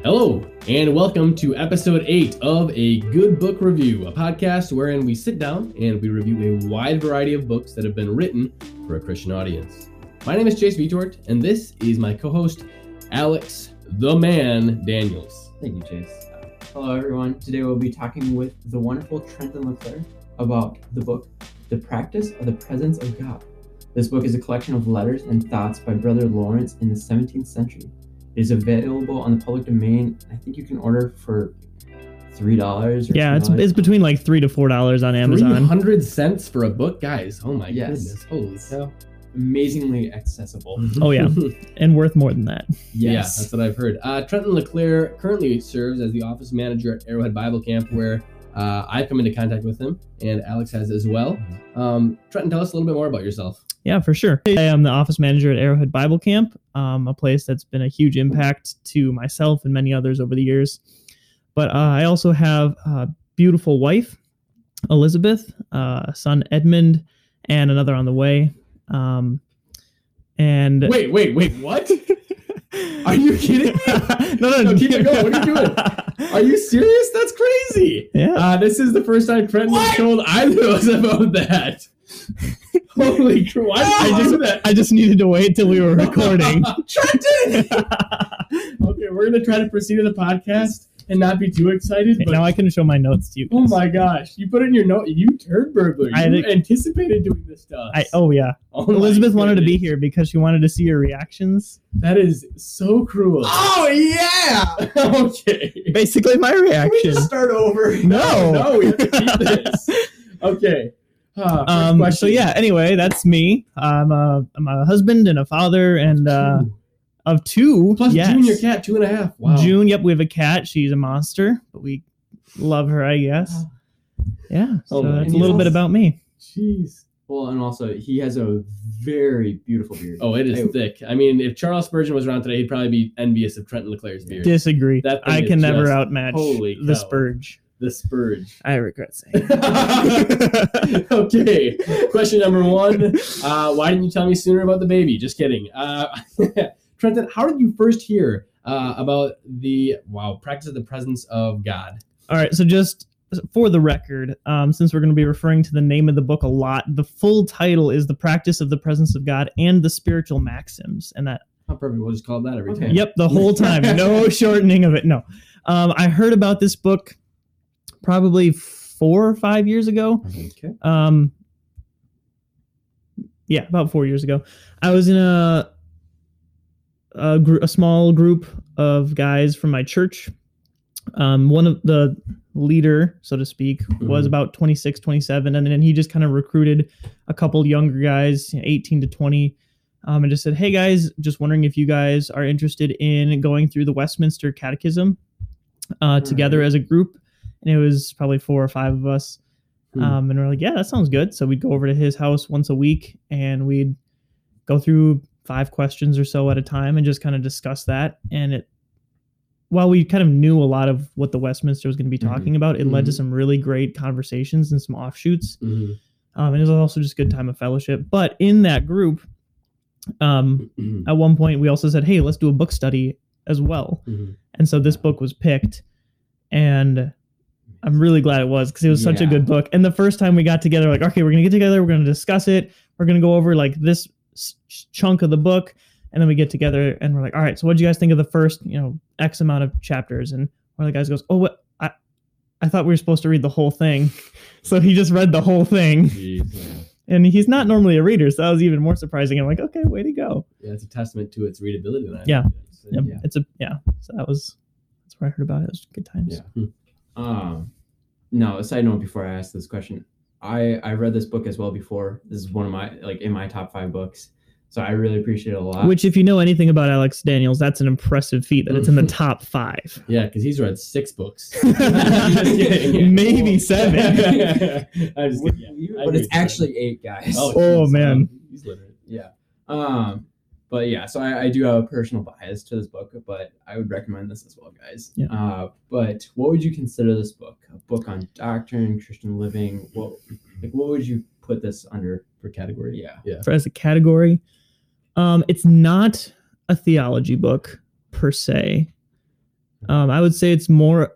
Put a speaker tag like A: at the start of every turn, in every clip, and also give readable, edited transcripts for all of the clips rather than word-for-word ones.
A: Hello, and welcome to episode 8 of A Good Book Review, a podcast wherein we sit down and we review a wide variety of books that have been written for a Christian audience. My name is Chase Vitort, and this is my co-host, Alex the Man Daniels.
B: Thank you, Chase. Hello, everyone. Today we'll be talking with the wonderful Trenton LeClaire about the book, The Practice of the Presence of God. This book is a collection of letters and thoughts by Brother Lawrence in the 17th century. It is available on the public domain. I think you can order for $3 or
C: yeah, it's between like $3 to $4 on Amazon.
A: 300 cents for a book, guys. Oh my goodness. Holy cow.
B: Amazingly accessible.
C: Oh yeah, and worth more than that.
B: Yes.
A: Yeah, that's what I've heard. Trenton LeClaire currently serves as the office manager at Arrowhead Bible Camp, where I've come into contact with him, and Alex has as well. Trenton, tell us a little bit more about yourself.
C: Yeah, for sure. I am the office manager at Arrowhead Bible Camp, a place that's been a huge impact to myself and many others over the years. But I also have a beautiful wife, Elizabeth, son Edmund, and another on the way. And
A: Wait, what? Are you kidding me? No, keep it going. What are you doing? Are you serious? That's crazy.
C: Yeah.
A: This is the first time Trenton has told either of us about that. Holy crap.
C: I just needed to wait till we were recording.
A: Trenton! Okay, we're going to try to proceed with the podcast and not be too excited.
C: Okay,
A: but
C: now I can show my notes to you guys.
A: Oh my gosh. You put it in your note. You turd burglar. You anticipated doing this stuff.
C: Elizabeth wanted to be here because she wanted to see your reactions.
A: That is so cruel.
B: Oh, yeah!
A: Okay.
C: Basically my reaction.
B: Can we just start over?
A: No, we have to keep this. Okay.
C: So yeah, anyway, that's me. I'm a husband and a father and of two.
A: Plus
C: yes.
A: June, your cat, 2.5. Wow.
C: June, yep, we have a cat. She's a monster, but we love her, I guess. Yeah, so that's a little bit about me.
A: Jeez.
B: Well, and also, he has a very beautiful beard.
A: Oh, it is thick. I mean, if Charles Spurgeon was around today, he'd probably be envious of Trenton LeClaire's beard.
C: Disagree. I can never outmatch the Spurge.
A: The Spurge.
C: I regret saying
A: Okay. Question number 1. Why didn't you tell me sooner about the baby? Just kidding. Trenton, how did you first hear about the practice of the presence of God?
C: All right. So just for the record, since we're going to be referring to the name of the book a lot, the full title is The Practice of the Presence of God and the Spiritual Maxims. And that.
A: How perfect. We'll just call it that every time.
C: Yep. The whole time. No shortening of it. No. I heard about this book probably 4 or 5 years ago.
A: Okay.
C: Yeah, about 4 years ago. I was in a small group of guys from my church. One of the leader, so to speak, was about 26, 27, and then he just kind of recruited a couple younger guys, 18 to 20, and just said, "Hey guys, just wondering if you guys are interested in going through the Westminster Catechism together as a group." And it was probably 4 or 5 of us. And we're like, yeah, that sounds good. So we'd go over to his house once a week and we'd go through 5 questions or so at a time and just kind of discuss that. And while we kind of knew a lot of what the Westminster was going to be talking about, it led to some really great conversations and some offshoots. And it was also just a good time of fellowship. But in that group, at one point we also said, hey, let's do a book study as well. And so this book was picked, and I'm really glad it was, because it was such a good book. And the first time we got together, like, okay, we're going to get together. We're going to discuss it. We're going to go over like this chunk of the book. And then we get together and we're like, all right, so what do you guys think of the first, X amount of chapters? And one of the guys goes, oh, what? I thought we were supposed to read the whole thing. So he just read the whole thing.
A: Jeez.
C: And he's not normally a reader. So that was even more surprising. I'm like, okay, way to go.
A: Yeah, it's a testament to its readability.
C: Yeah. So that's where I heard about it. It was good times.
B: Yeah. No, a side note before I ask this question. I read this book as well before. This is one of my, in my top 5 books. So I really appreciate it a lot.
C: Which, if you know anything about Alex Daniels, that's an impressive feat that it's in the top 5.
A: Yeah, because he's read 6 books.
C: Maybe 7.
A: I'm just kidding. Yeah,
B: but it's actually 8, guys.
C: Oh man.
A: He's literate.
B: Yeah. But yeah, so I do have a personal bias to this book, but I would recommend this as well, guys.
C: Yeah.
B: But what would you consider this book? A book on doctrine, Christian living? What would you put this under
A: For category? Yeah.
C: As a category, it's not a theology book per se. I would say it's more.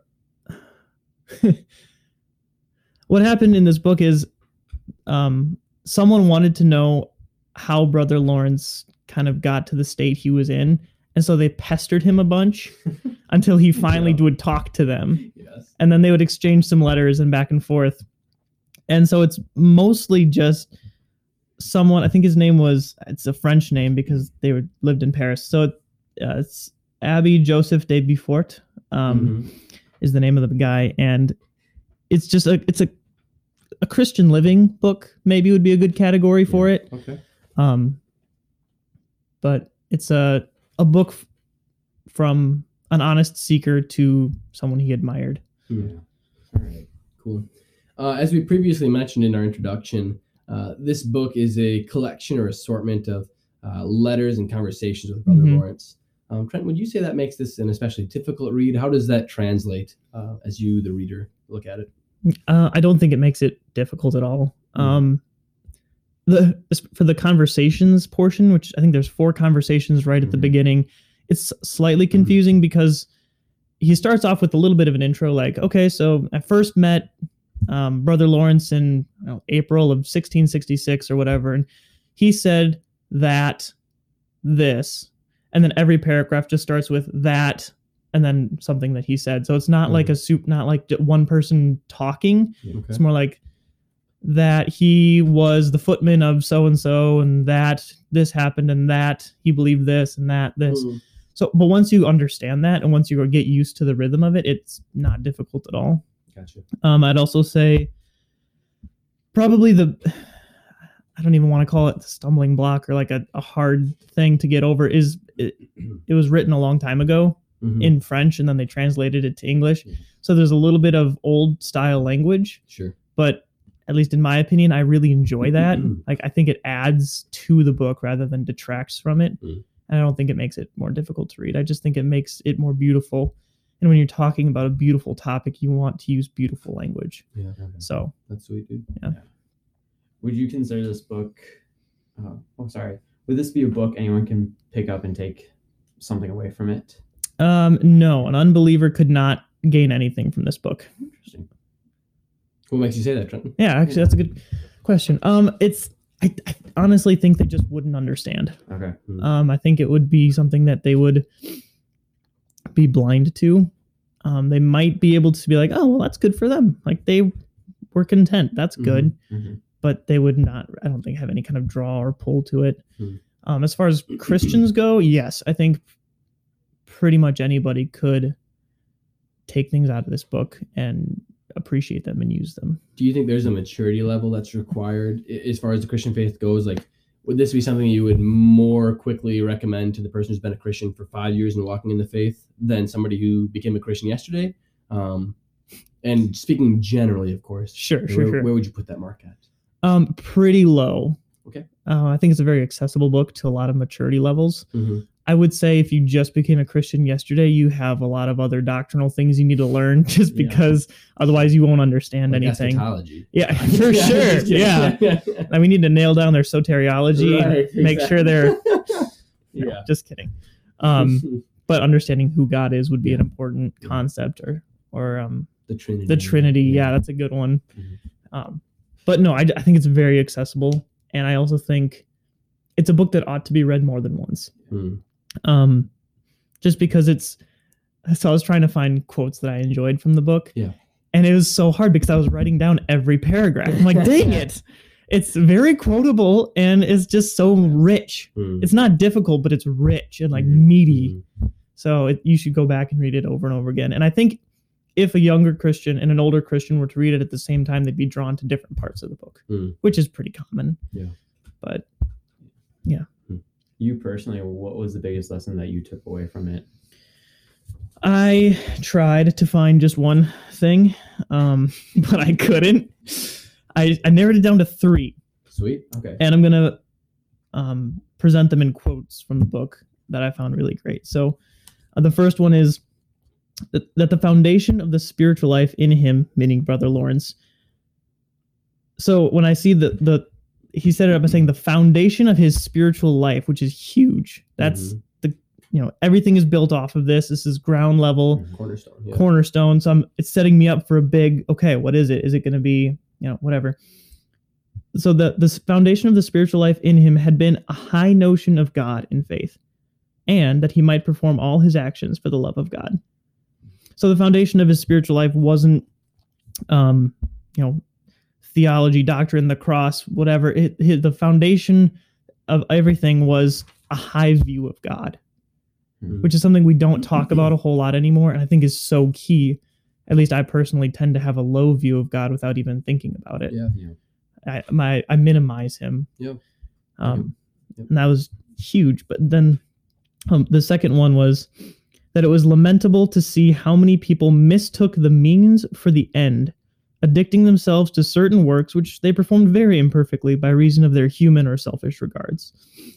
C: What happened in this book is someone wanted to know how Brother Lawrence kind of got to the state he was in. And so they pestered him a bunch until he finally would talk to them.
A: Yes.
C: And then they would exchange some letters and back and forth. And so it's mostly just someone, I think his name it's a French name because they lived in Paris. So it's Abbé Joseph de Beaufort is the name of the guy. And it's just it's a Christian living book, maybe would be a good category for it.
A: Okay.
C: But it's a book from an honest seeker to someone he admired.
A: Yeah. All right. Cool. As we previously mentioned in our introduction, this book is a collection or assortment of letters and conversations with Brother Lawrence. Trent, would you say that makes this an especially difficult read? How does that translate as you, the reader, look at it?
C: I don't think it makes it difficult at all. For the conversations portion, which I think there's 4 conversations right at the beginning, it's slightly confusing because he starts off with a little bit of an intro, like, okay, so I first met Brother Lawrence in April of 1666 or whatever, and he said that this, and then every paragraph just starts with that, and then something that he said. So it's not like not like one person talking. Okay. It's more like that he was the footman of so-and-so, and that this happened, and that he believed this, and that this. So, but once you understand that, and once you get used to the rhythm of it, it's not difficult at all.
A: Gotcha.
C: I'd also say probably I don't even want to call it the stumbling block or like a hard thing to get over is it was written a long time ago in French, and then they translated it to English. So there's a little bit of old style language.
A: Sure.
C: But at least in my opinion, I really enjoy that. Like, I think it adds to the book rather than detracts from it. And I don't think it makes it more difficult to read. I just think it makes it more beautiful. And when you're talking about a beautiful topic, you want to use beautiful language.
A: Yeah. Okay.
C: So
A: that's sweet, dude.
C: Yeah.
B: Would you consider this book? Would this be a book anyone can pick up and take something away from it?
C: No, an unbeliever could not gain anything from this book.
A: Interesting. What makes you say that, Trenton?
C: Yeah, actually, that's a good question. I honestly think they just wouldn't understand.
B: Okay.
C: I think it would be something that they would be blind to. They might be able to be like, oh, well, that's good for them. Like, they were content. That's good. But they would not, I don't think, have any kind of draw or pull to it. As far as Christians go, yes, I think pretty much anybody could take things out of this book and appreciate them and use them.
A: Do you think there's a maturity level that's required as far as the Christian faith goes? Like, would this be something you would more quickly recommend to the person who's been a Christian for 5 years and walking in the faith than somebody who became a Christian yesterday? And speaking generally, of course.
C: Sure.
A: Where would you put that mark at?
C: Pretty low.
A: Okay.
C: I think it's a very accessible book to a lot of maturity levels. I would say if you just became a Christian yesterday, you have a lot of other doctrinal things you need to learn just because otherwise you won't understand anything.
A: Eschatology.
C: Yeah, for sure. Yeah. And we need to nail down their soteriology,
A: right,
C: make sure they're
A: Yeah.
C: Just kidding. But understanding who God is would be an important concept or
A: the Trinity.
C: The Trinity. Yeah, that's a good one. But no, I think it's very accessible. And I also think it's a book that ought to be read more than once. Just because so I was trying to find quotes that I enjoyed from the book.
A: Yeah.
C: And it was so hard because I was writing down every paragraph. I'm like, dang it. It's very quotable and it's just so rich. It's not difficult, but it's rich and like meaty. So you should go back and read it over and over again. And I think if a younger Christian and an older Christian were to read it at the same time, they'd be drawn to different parts of the book, which is pretty common.
A: Yeah.
C: But yeah.
B: You personally, what was the biggest lesson that you took away from it?
C: I tried to find just one thing, but I couldn't. I narrowed it down to 3.
A: Sweet. Okay.
C: And I'm going to present them in quotes from the book that I found really great. So the first one is that the foundation of the spiritual life in him, meaning Brother Lawrence. So when I see he set it up by saying the foundation of his spiritual life, which is huge. That's everything is built off of this. This is ground level
A: Cornerstone. Yeah.
C: cornerstone. So it's setting me up for a big, okay, what is it? Is it going to be, whatever. So the foundation of the spiritual life in him had been a high notion of God in faith, and that he might perform all his actions for the love of God. So the foundation of his spiritual life wasn't, theology, doctrine, the cross, whatever. The foundation of everything was a high view of God, which is something we don't talk about a whole lot anymore, and I think is so key. At least I personally tend to have a low view of God without even thinking about it.
A: Yeah.
C: I minimize him.
A: Yep.
C: And that was huge. But then the second one was that it was lamentable to see how many people mistook the means for the end, addicting themselves to certain works which they performed very imperfectly by reason of their human or selfish regards.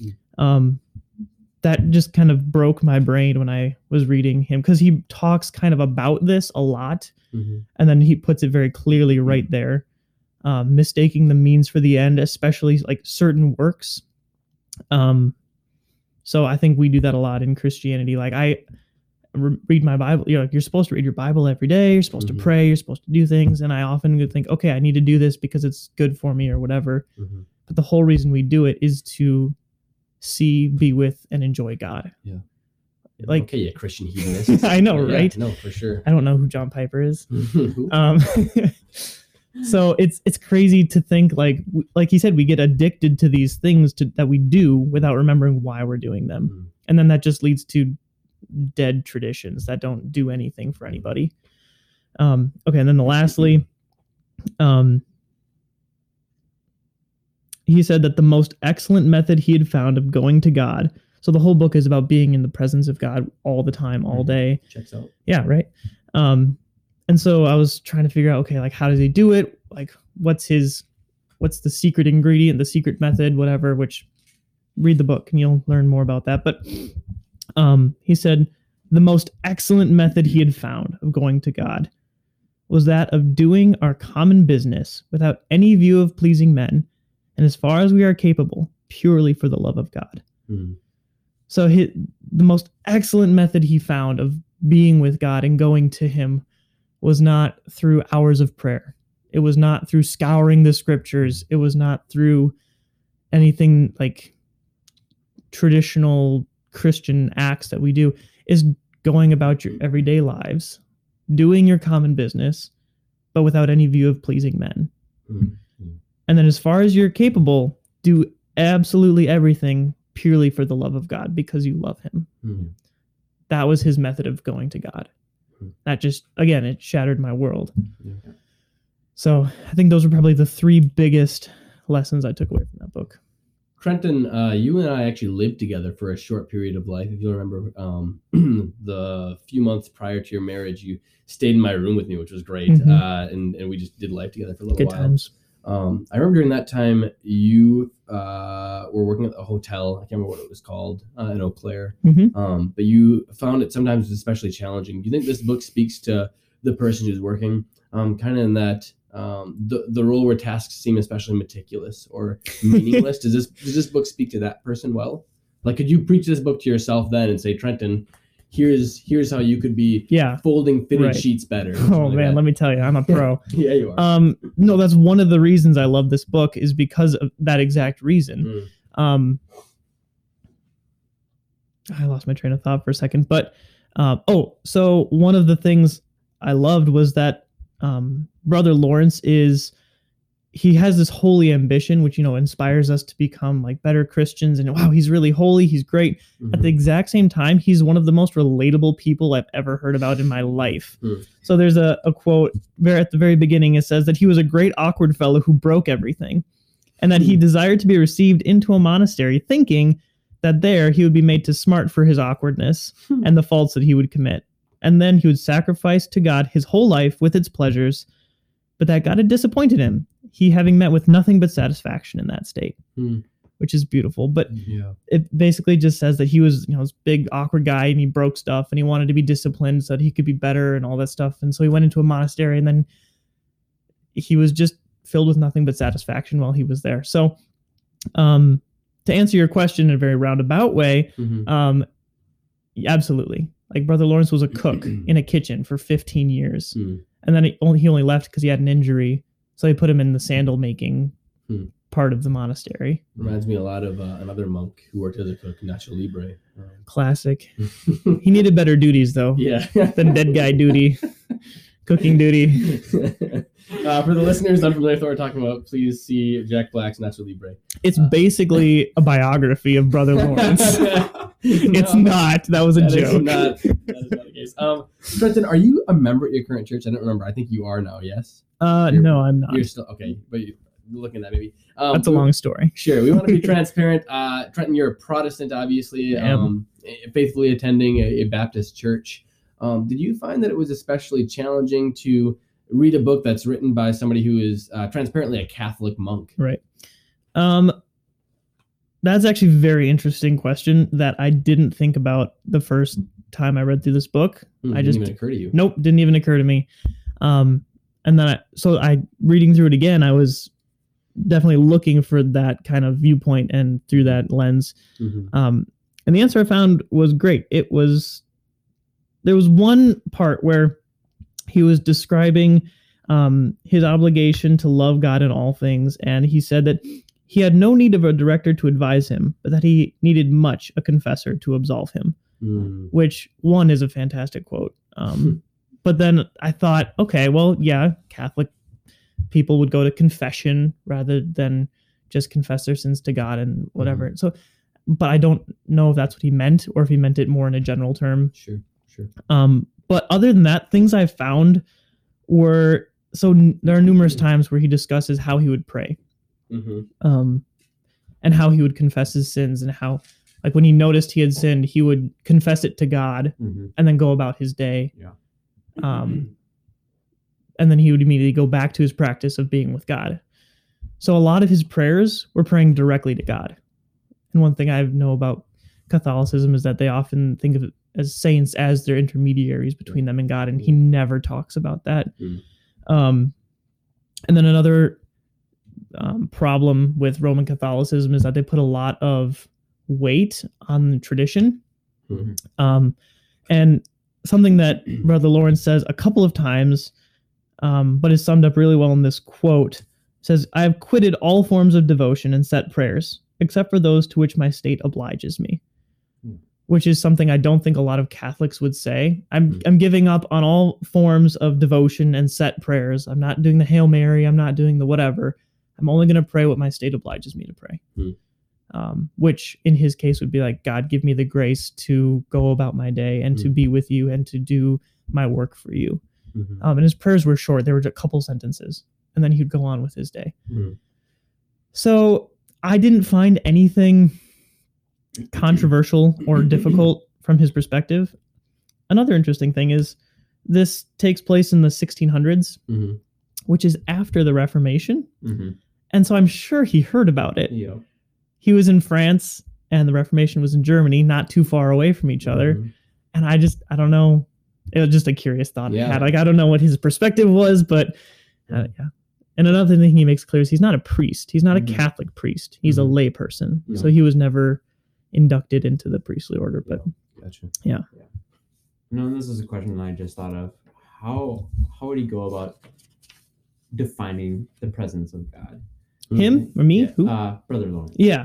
C: That just kind of broke my brain when I was reading him, because he talks kind of about this a lot, and then he puts it very clearly right there, mistaking the means for the end, especially like certain works. So I think we do that a lot in Christianity. Like I read my Bible, you're supposed to read your Bible every day. You're supposed to pray. You're supposed to do things. And I often would think, okay, I need to do this because it's good for me or whatever. But the whole reason we do it is to see, be with, and enjoy God.
A: Yeah.
C: Like,
A: okay, you Christian hedonist.
C: I know, right?
A: No, for sure.
C: I don't know who John Piper is. So it's crazy to think like he said, we get addicted to these things that we do without remembering why we're doing them. And then that just leads to dead traditions that don't do anything for anybody. Okay. And then lastly, he said that the most excellent method he had found of going to God. So the whole book is about being in the presence of God all the time, all day.
A: Checks out.
C: Yeah. Right. And so I was trying to figure out, okay, like, how does he do it? Like, what's the secret ingredient, the secret method, whatever, which read the book and you'll learn more about that. But he said the most excellent method he had found of going to God was that of doing our common business without any view of pleasing men, and as far as we are capable, purely for the love of God. So the most excellent method he found of being with God and going to him was not through hours of prayer. It was not through scouring the scriptures. It was not through anything like traditional Christian acts that we do. Is going about your everyday lives, doing your common business, but without any view of pleasing men. And then as far as you're capable, do absolutely everything purely for the love of God because you love him. That was his method of going to God. That just, again, it shattered my world. So I think those were probably the three biggest lessons I took away from that book.
A: Trenton, you and I actually lived together for a short period of life. If you remember, the few months prior to your marriage, you stayed in my room with me, which was great. And we just did life together for a little while.
C: Good times.
A: I remember during that time, you were working at a hotel. I can't remember what it was called in Eau Claire. But you found it sometimes especially challenging. Do you think this book speaks to the person who's working, kind of in that the role where tasks seem especially meticulous or meaningless? Does this book speak to that person well? Like, could you preach this book to yourself then and say, Trenton, here's how you could be folding fitted sheets better?
C: Oh man, let me tell you, I'm a pro.
A: Yeah, you are.
C: No, that's one of the reasons I love this book is because of that exact reason. I lost my train of thought for a second, but so one of the things I loved was that Brother Lawrence he has this holy ambition, which, inspires us to become like better Christians. And wow, he's really holy. He's great. At the exact same time, he's one of the most relatable people I've ever heard about in my life. So there's a quote at the very beginning. It says that he was a great awkward fellow who broke everything, and that he desired to be received into a monastery, thinking that there he would be made to smart for his awkwardness and the faults that he would commit. And then he would sacrifice to God his whole life with its pleasures, but that God had disappointed him, he having met with nothing but satisfaction in that state, which is beautiful. But it basically just says that he was, this big awkward guy, and he broke stuff, and he wanted to be disciplined so that he could be better and all that stuff. And so he went into a monastery, and then he was just filled with nothing but satisfaction while he was there. So to answer your question in a very roundabout way, Absolutely. Like Brother Lawrence was a cook in a kitchen for 15 years.
A: Mm.
C: And then he only left because he had an injury. So they put him in the sandal making part of the monastery.
A: Reminds me a lot of another monk who worked as a cook, Nacho Libre.
C: Classic. He needed better duties, though,
A: Yeah.
C: than dead guy duty, cooking duty.
A: For the listeners unfamiliar with what we're talking about, please see Jack Black's Nacho Libre.
C: It's basically a biography of Brother Lawrence. It's
A: No,
C: not. That was a
A: that is
C: joke.
A: not the case. Trenton, are you a member at your current church? I don't remember. I think you are now, yes?
C: No, I'm not.
A: You're still, okay, but you're looking at maybe.
C: That's a long story.
A: Sure. We want to be transparent. Trenton, you're a Protestant, obviously,
C: Yep.
A: faithfully attending a Baptist church. Did you find that it was especially challenging to read a book that's written by somebody who is transparently a Catholic monk?
C: Right. That's actually a very interesting question that I didn't think about the first time I read through this book.
A: Didn't even occur to you.
C: Nope, didn't even occur to me. And then I reading through it again, I was definitely looking for that kind of viewpoint and through that lens.
A: Mm-hmm.
C: And the answer I found was great. There was one part where he was describing his obligation to love God in all things, and he said that he had no need of a director to advise him, but that he needed much a confessor to absolve him. Which one is a fantastic quote. But then I thought, okay, well, yeah, Catholic people would go to confession rather than just confess their sins to God and whatever. So, but I don't know if that's what he meant or if he meant it more in a general term.
A: Sure.
C: But other than that, things I found were, there are numerous times where he discusses how he would pray. And how he would confess his sins, and how, like, when he noticed he had sinned, he would confess it to God and then go about his day.
B: Yeah.
C: And then he would immediately go back to his practice of being with God. So a lot of his prayers were praying directly to God. And one thing I know about Catholicism is that they often think of it as saints as their intermediaries between them and God, and he never talks about that. And then another problem with Roman Catholicism is that they put a lot of weight on tradition. And something that Brother Lawrence says a couple of times, but is summed up really well in this quote, says, "I have quitted all forms of devotion and set prayers, except for those to which my state obliges me." Which is something I don't think a lot of Catholics would say. I'm giving up on all forms of devotion and set prayers. I'm not doing the Hail Mary. I'm not doing the whatever. I'm only going to pray what my state obliges me to pray. Which in his case would be like, God, give me the grace to go about my day and to be with you and to do my work for you. And his prayers were short. They were a couple sentences, and then he'd go on with his day. So I didn't find anything controversial or difficult from his perspective. Another interesting thing is this takes place in the 1600s, which is after the Reformation. And so I'm sure he heard about it. He was in France and the Reformation was in Germany, not too far away from each other. And I don't know. It was just a curious thought I had. Like, I don't know what his perspective was, but yeah. And another thing he makes clear is he's not a priest. He's not a Catholic priest. He's a lay person. So he was never inducted into the priestly order. But yeah.
B: No, and this is a question I just thought of. How would he go about defining the presence of God?
C: Him or me?
B: Yeah.
C: Who?
B: Brother Lawrence.
C: Yeah.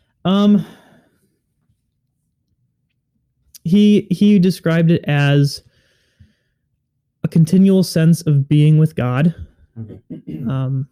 C: He described it as a continual sense of being with God. And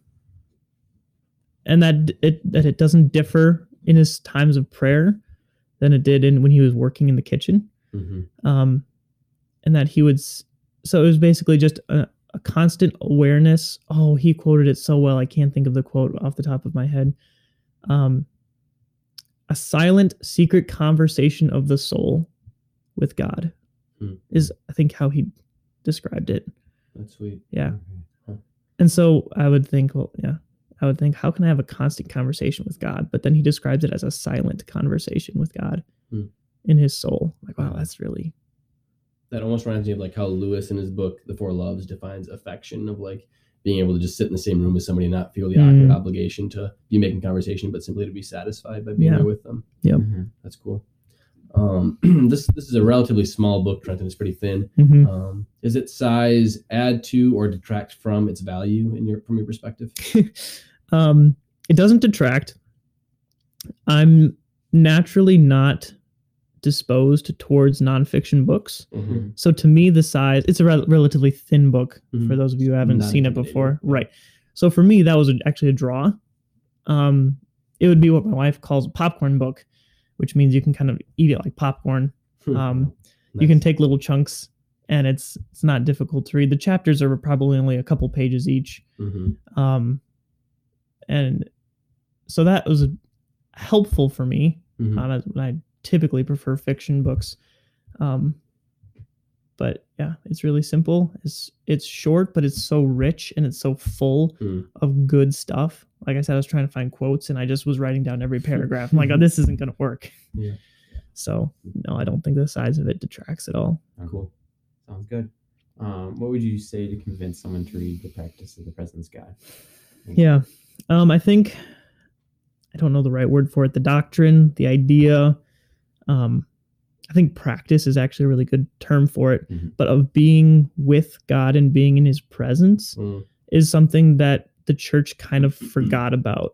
C: that it doesn't differ in his times of prayer than it did when he was working in the kitchen. And that he would, so it was basically just a constant awareness. Oh, he quoted it so well. I can't think of the quote off the top of my head. A silent, secret conversation of the soul with God is, I think, how he described it.
A: That's sweet.
C: Yeah. And so I would think, how can I have a constant conversation with God? But then he describes it as a silent conversation with God in his soul. Like, wow, that's really...
A: That almost reminds me of like how Lewis in his book, The Four Loves, defines affection of like being able to just sit in the same room with somebody and not feel the awkward obligation to be making conversation, but simply to be satisfied by being there with them.
C: Yep.
A: That's cool. This is a relatively small book, Trenton. It's pretty thin.
C: Mhm.
A: Is its size add to or detract from its value from your perspective?
C: It doesn't detract. I'm naturally not disposed towards nonfiction books.
A: Mm-hmm.
C: So to me, the size, it's a relatively thin book for those of you who haven't
A: Not
C: seen it
A: intimidating.
C: before. Right. So for me, that was actually a draw. It would be what my wife calls a popcorn book, which means you can kind of eat it like popcorn. You can take little chunks and it's not difficult to read. The chapters are probably only a couple pages each.
A: Mm-hmm.
C: And so that was helpful for me.
A: Mm-hmm.
C: I typically prefer fiction books. But yeah, it's really simple. It's short, but it's so rich and it's so full of good stuff. Like I said, I was trying to find quotes and I just was writing down every paragraph. I'm like, oh, this isn't going to work.
A: Yeah.
C: So no, I don't think the size of it detracts at all.
A: Cool.
B: Sounds good. What would you say to convince someone to read The Practice of the Presence of God?
C: Yeah. I think, I don't know the right word for it, the doctrine, the idea. I think practice is actually a really good term for it, but of being with God and being in his presence is something that the church kind of forgot about.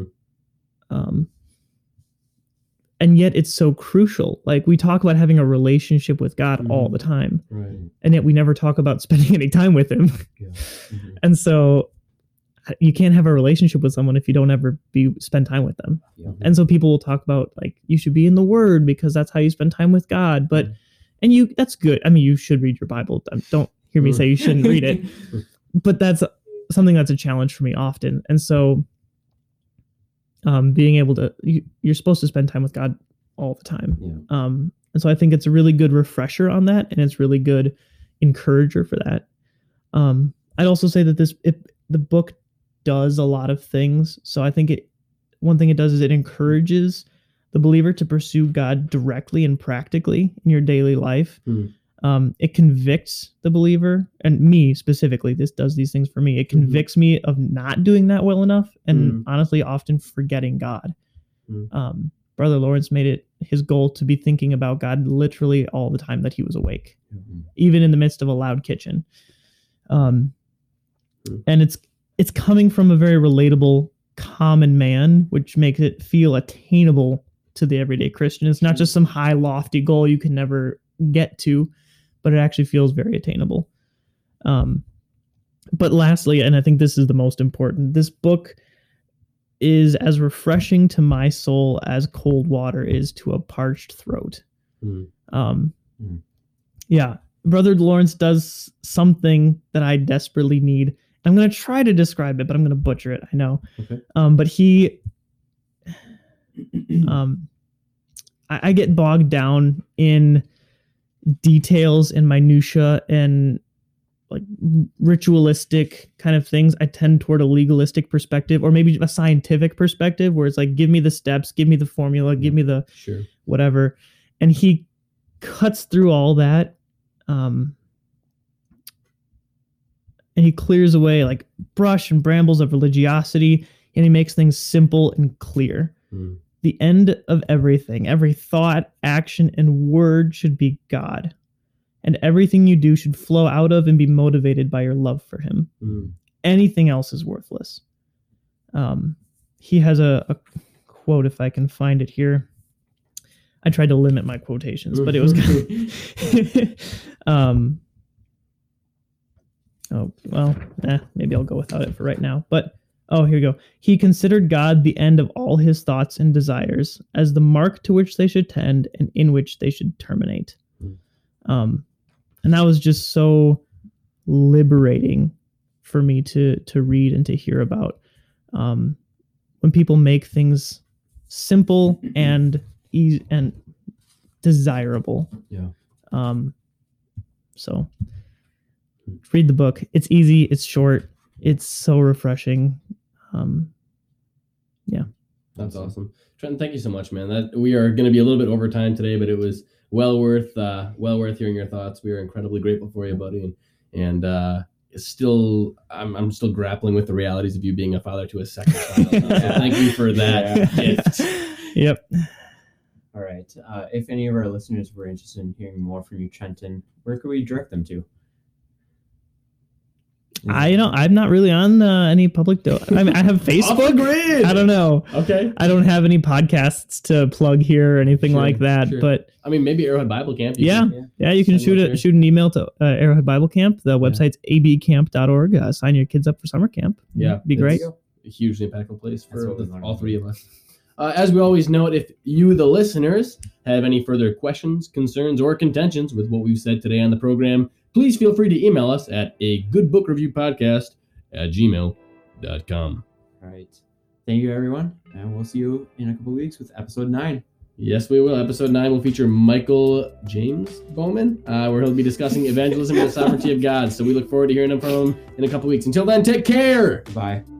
C: And yet it's so crucial. Like we talk about having a relationship with God all the time,
A: right?
C: And yet we never talk about spending any time with him.
A: Yeah.
C: And so you can't have a relationship with someone if you don't ever spend time with them.
A: Yeah.
C: And so people will talk about like, you should be in the Word because that's how you spend time with God. But, that's good. I mean, you should read your Bible. Don't hear me say you shouldn't read it, but that's something that's a challenge for me often. And so being able to, you're supposed to spend time with God all the time.
A: Yeah.
C: And so I think it's a really good refresher on that. And it's really good encourager for that. I'd also say that the book does a lot of things. So I think one thing it does is it encourages the believer to pursue God directly and practically in your daily life. It convicts the believer, and me specifically, this does these things for me. It convicts me of not doing that well enough and honestly often forgetting God. Brother Lawrence made it his goal to be thinking about God literally all the time that he was awake, even in the midst of a loud kitchen. And it's coming from a very relatable, common man, which makes it feel attainable to the everyday Christian. It's not just some high, lofty goal you can never get to, but it actually feels very attainable. But lastly, and I think this is the most important, this book is as refreshing to my soul as cold water is to a parched throat. Yeah, Brother Lawrence does something that I desperately need. I'm going to try to describe it, but I'm going to butcher it. I know.
A: Okay.
C: But I get bogged down in details and minutia and like ritualistic kind of things. I tend toward a legalistic perspective or maybe a scientific perspective where it's like, give me the steps, give me the formula, give me the whatever. And he cuts through all that. And he clears away like brush and brambles of religiosity, and he makes things simple and clear. The end of everything, every thought, action, and word should be God. And everything you do should flow out of and be motivated by your love for him. Anything else is worthless. He has a quote, if I can find it here. I tried to limit my quotations, but it was good. Maybe I'll go without it for right now. But, here we go. He considered God the end of all his thoughts and desires as the mark to which they should tend and in which they should terminate. And that was just so liberating for me to read and to hear about. When people make things simple and easy and desirable. Yeah. So read the book. It's easy. It's short. It's so refreshing. Yeah.
A: That's awesome. Trenton, thank you so much, man. That we are going to be a little bit over time today, but it was well worth hearing your thoughts. We are incredibly grateful for you, buddy. And it's still, I'm still grappling with the realities of you being a father to a second child. So thank you for that gift.
C: Yep.
B: All All right. If any of our listeners were interested in hearing more from you, Trenton, where could we direct them to?
C: I'm not really on any public. I mean, I have
A: Off the
C: Facebook.
A: grid.
C: I don't know.
A: Okay.
C: I don't have any podcasts to plug here or anything
A: Sure,
C: like that.
A: sure.
C: But
A: I mean, maybe Arrowhead Bible Camp.
C: Yeah. You can
A: Send them up
C: shoot an email to Arrowhead Bible Camp. The website's abcamp.org. Sign your kids up for summer camp.
A: Yeah,
C: Be great.
A: it's a hugely impactful place
B: That's
A: for
B: what we learned.
A: all three of us. As we always note, if you, the listeners, have any further questions, concerns, or contentions with what we've said today on the program, please feel free to email us at agoodbookreviewpodcast@gmail.com.
B: All right. Thank you, everyone. And we'll see you in a couple weeks with episode 9.
A: Yes, we will. Episode 9 will feature Michael James Bowman, where he'll be discussing evangelism and the sovereignty of God. So we look forward to hearing from him in a couple weeks. Until then, take care.
B: Bye.